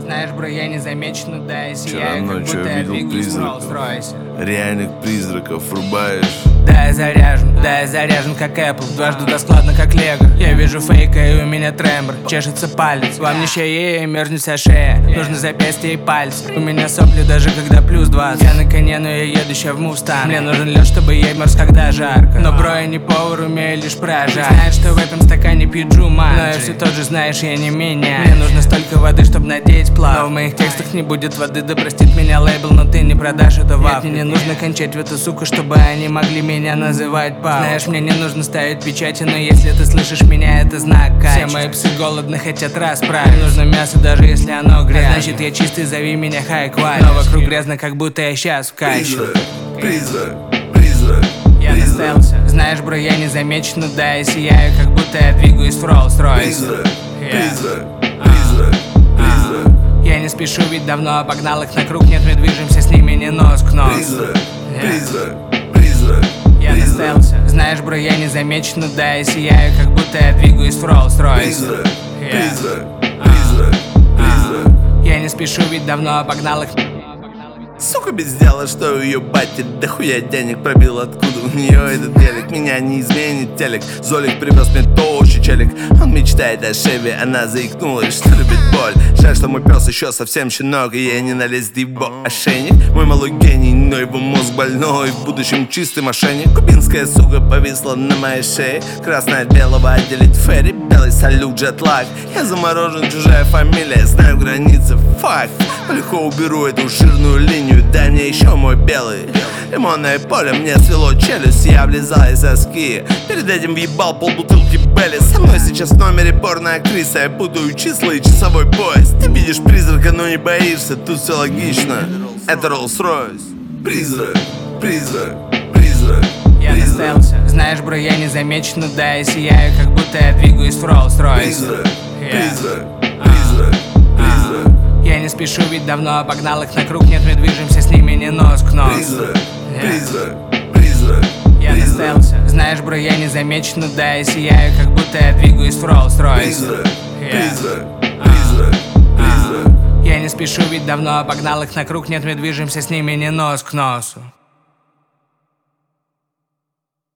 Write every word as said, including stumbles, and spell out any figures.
Знаешь, бро, я не замечен, да, и Вчера сияю, как ночью будто я я видел двигаюсь в призраков. Rolls-Royce. Реальных призраков врубаешь. Да, я заряжен, да, я заряжен, как Apple. Дважды да складно, как Лего. Я вижу фейка, и у меня трембр. Чешется палец, вам не чае, мерзнет вся шея. Нужно запястье и пальцы. У меня сопли даже когда плюс двадцать. Я на коне, но я еду ща в Мустанг. Мне нужен лед, чтобы я мерз, когда жарко. Но, бро, я не повар, умею лишь прожарить. Знаешь, что в этом стакане пью ман. Но я все тот же, знаешь, я не меняю. Мне нужно столько воды, чтобы надеть плав. Но в моих текстах не будет воды, да простит меня лейбл. Но ты не продашь это в Африке. Мне не нужно кончать в эту суку, чтобы они могли меня называть пап. Знаешь, мне не нужно ставить печати, но если ты слышишь меня, это знак качества. Все мои псы голодны, хотят расправить. Нужно мясо, даже если оно грязно. Значит, я чистый, зови меня хай квалити. Но вокруг грязно, как будто я сейчас в качестве. Призрак, призрак, призрак. Я достался. Знаешь, бро, я не замечен, да, я сияю, как будто я двигаюсь в Rolls-Royce. Призрак, призрак, призрак, призрак. Я не спешу, ведь давно обогнал их на круг. Нет, мы движемся с ними не нос к носу. Призрак, призрак, призрак. Я достался. Знаешь, бро, я не замечен, да, я сияю, как будто я двигаюсь в Rolls-Royce. Призрак, призрак, призрак, призрак. Я не спешу, ведь давно обогнал их. Сука без дела, что у ее бати дохуя денег пробил, откуда у нее этот телек. Меня не изменит телек. Золик привез мне тощий челик. Он мечтает о шеве, она заикнулась, что любит боль. Жаль, что мой пес еще совсем щенок, и ей не налезть его ошейник. Мой малой гений, но его мозг больной, в будущем чистый мошенник. Кубинская сука повисла на моей шее. Красное от белого отделить ферри. Белый салют, джетлаг. Я заморожен, чужая фамилия, знаю границы, факт. Легко уберу эту жирную линию, дай мне еще мой белый. Лимонное поле, мне свело челюсть, я влезал из соски. Перед этим въебал полбутылки Белли. Со мной сейчас в номере порно-актриса. Я путаю числа и часовой пояс. Ты видишь призрака, но не боишься, тут все логично. Это Rolls-Royce. Призрак, призрак, призрак. Я достался. Знаешь, бро, я не замечен, да, я сияю, как будто я двигаюсь в Rolls-Royce. Призрак, призрак, призрак, призрак. Я не спешу, ведь давно обогнал их на круг. Нет, мы движемся с ними не нос к носу. Призрак, призрак, призрак. Я достался. Знаешь, бро, я не замечен, да, я сияю, как будто я двигаюсь в Rolls-Royce. Призрак, призрак, призрак, призрак. Я не спешу, ведь давно обогнал их на круг. Нет, мы движемся с ними не нос к носу.